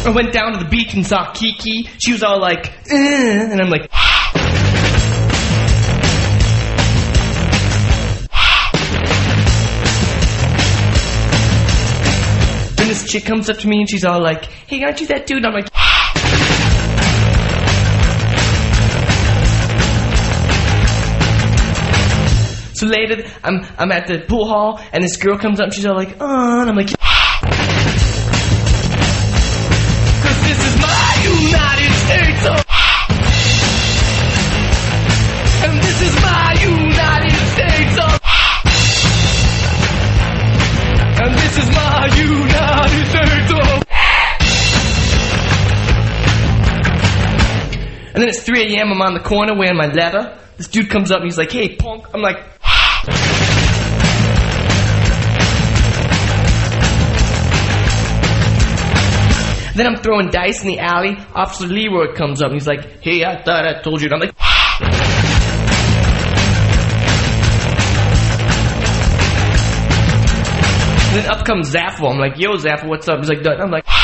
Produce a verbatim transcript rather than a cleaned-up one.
I went down to the beach and saw Kiki. She was all like, eh, and I'm like, then this chick comes up to me and she's all like, hey, aren't you that dude? And I'm like, so later, I'm I'm at the pool hall, and this girl comes up and she's all like, oh, and I'm like, cause this is my United States of, and this is my United States of, and this is my United States of. And then it's three a.m. I'm on the corner wearing my leather. This dude comes up and he's like, hey, punk. I'm like, then I'm throwing dice in the alley. Officer Leroy comes up and he's like, hey, I thought I told you. And I'm like, and then up comes Zaffo. I'm like, yo, Zaffo, what's up? He's like, I'm like,